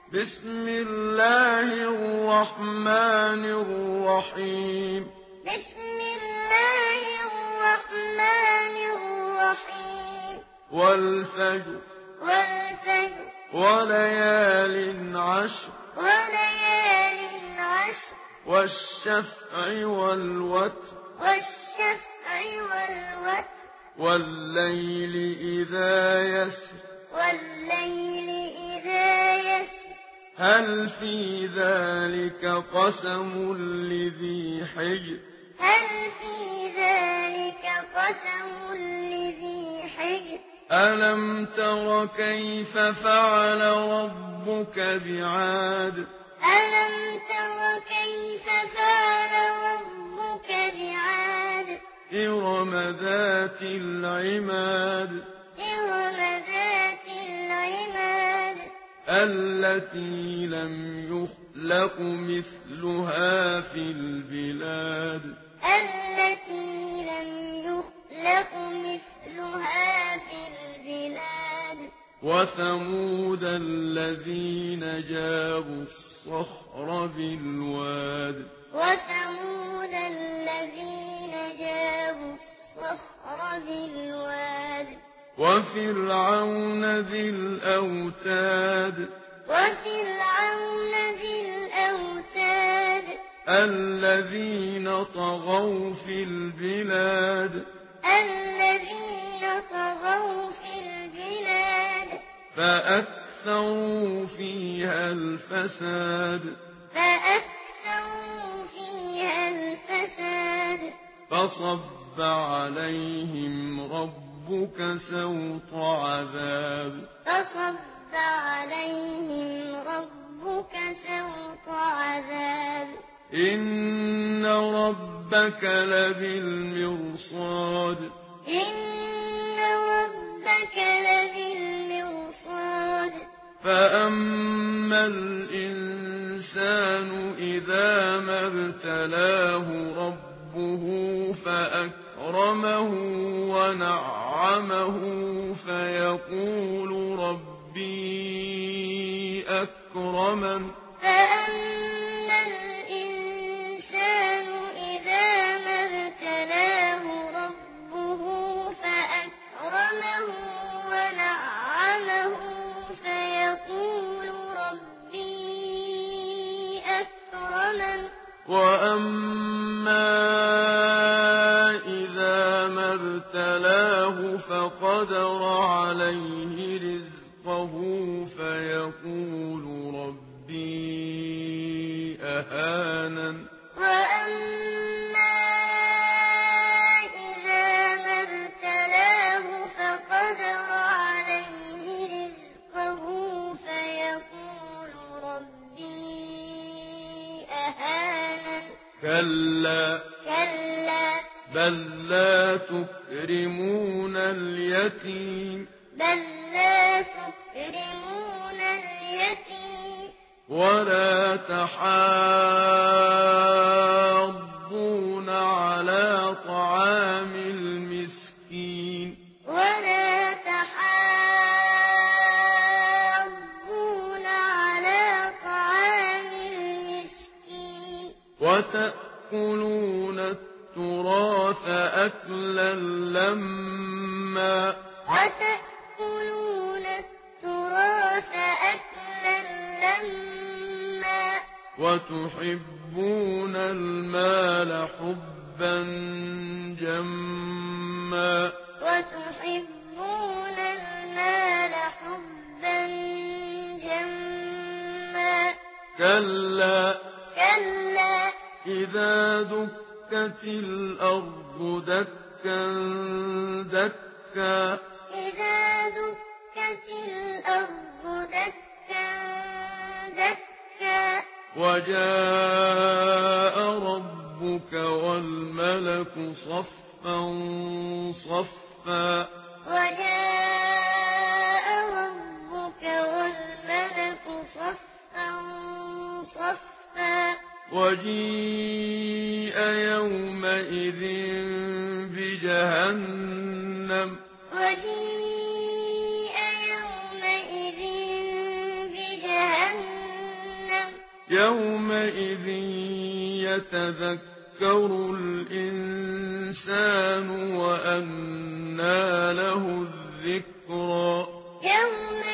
بسم الله الرحمن الرحيم بسم الله الرحمن الرحيم والفجر والفجر وليال عشر وليال عشر والشفع والوتر والشفع والوتر والليل إذا يسر والليل إذا يسر هل في ذلك قسم لذي حجر هل في ذلك قسم لذي حجر ألم تر كيف فعل ربك بعاد ألم تر كيف فعل ربك بعاد إرم ذات العماد إرم ذات العماد التي لم يخلق مثلها في البلاد التي لم يخلق مثلها في البلاد وثمود الذين جابوا الصخر بالواد وثمود الذين جابوا الصخر بالواد وفرعون ذي الأوتاد وفرعون ذي الأوتاد الذين طغوا في البلاد الذين طغوا في البلاد فأكثروا فيها الفساد فأكثروا فيها الفساد فصب عليهم ربك سوط عذاب فصب عليهم ربك سوط عذاب إن ربك لبالمرصاد إن ربك لبالمرصاد فأما الإنسان إذا ما ابتلاه ربه فأكرمه ونعمه فيقول ربي أكرمن فأما الإنسان إذا ما ابتلاه ربه فأكرمه ونعمه فيقول ربي أكرمن وأما إذا ما ابتلاه فقدر عليه رزقه فيقول ربي أهانن وأما إذا ما ابتلاه فقدر عليه رزقه فيقول ربي أهانن كلا بل لا تكرمون اليتيم بل لا تكرمون اليتيم ولا تحاضون على طعام المسكين ولا تحاضون على طعام المسكين وتأكلون التراث أكلا لما وتأكلون التراث أكلا لما وتحبون المال حبا جما وتحبون المال حبا جما كلا كلا إذا دكت الأرض دكا دكا إذا دكت الأرض دكا دكا وجاء ربك والملك صفا صفا وجاء ربك والملك صفا صفا وجيء يومئذ بجهنم وجيء يومئذ بجهنم يومئذ يتذكر الإنسان وأنى له الذكرى يومئذ